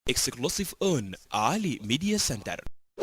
exclusive on Ali Media Center.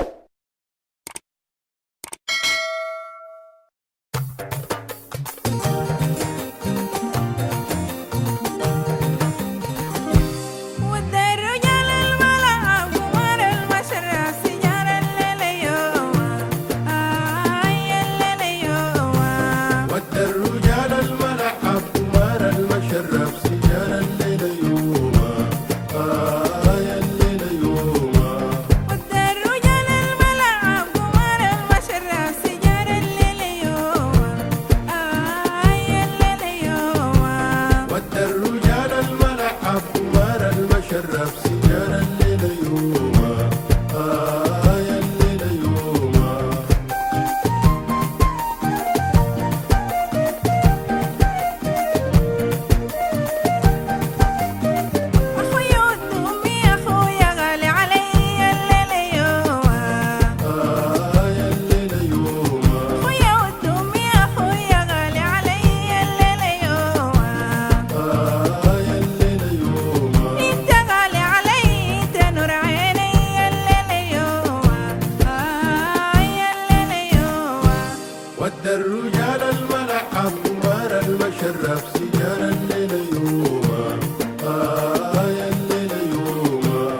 الرجال الملعب قمار المشرف سجار الليل يوما يا الليل يوما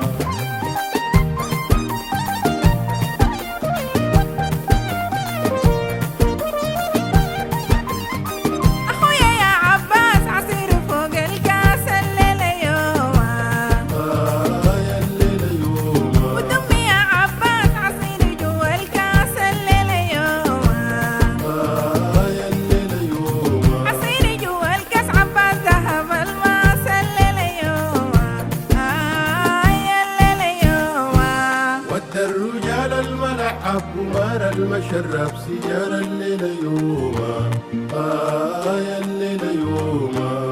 أخويا يا عباس عصير فوق الكاس الليل يوما يا الليل يوما ودمي يا عباس عصير جوا الكاس الليل يوما يا الليل يوما عصير جوا الكاس عباس ذهب الماس الليل يوما يا الليل يوما ودى الرجال الملعب قمار المشرف سجار الليل يوما يا الليل يوما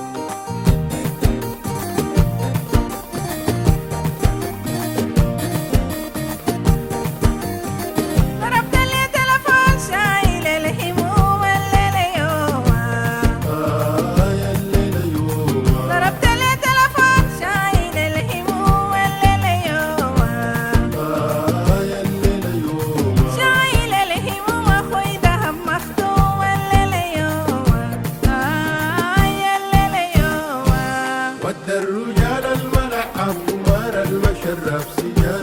ضربت لي تلفون شايل الهموم الليل يوما يا الليل يوما ضربت لي تلفون شايل الهموم الليل يوما يا الليل يوما شايل الهموم أخوي ذهب مختوم الليل يوما يا الليل يوما ودى الرجال الملعب قمار المشرف سجار